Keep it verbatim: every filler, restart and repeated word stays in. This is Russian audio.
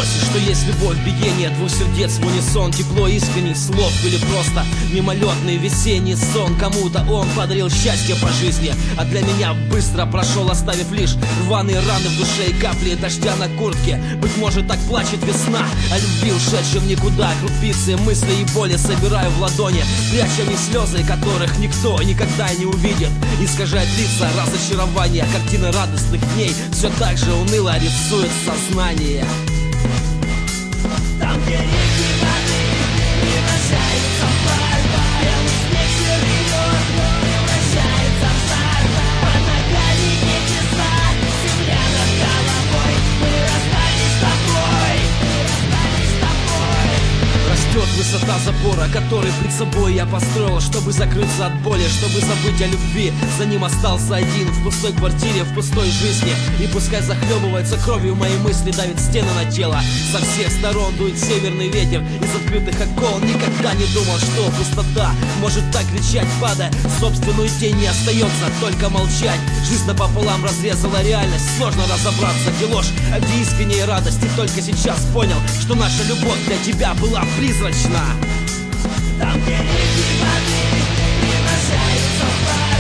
спросишь, что есть любовь, биение двух сердец в унисон, тепло искренних слов или просто мимолетный весенний сон. Кому-то он подарил счастье по жизни, а для меня быстро прошел, оставив лишь рваные раны в душе и капли дождя на куртке. Быть может, так плачет весна о любви, ушедшем никуда. Крупицы мыслей и боли собираю в ладони, пряча в них слезы, которых никто никогда не увидит. Искажает лица разочарования, картины радостных дней все так же уныло рисует сознание. Там, где реки воды превращаются в пар, белый снег серьез превращается в жар. Под ногами небеса, земля над головой. Мы расстались с тобой, мы расстались с тобой. Растет высота забора, который пред собой я построил, чтобы закрыться от боли, чтобы забыть о любви. За ним остался один, в пустой квартире, в пустой жизни. И пускай захлебывается кровью мои мысли, давит стены на тело. Со всех сторон дует северный ветер из открытых окон. Никогда не думал, что пустота может так кричать, падая в собственную тень. Не остается только молчать. Жизнь напополам разрезала реальность, сложно разобраться, где ложь, а где искренняя радость. И только сейчас понял, что наша любовь для тебя была призрачна. Там, где реки воды превращаются в пар.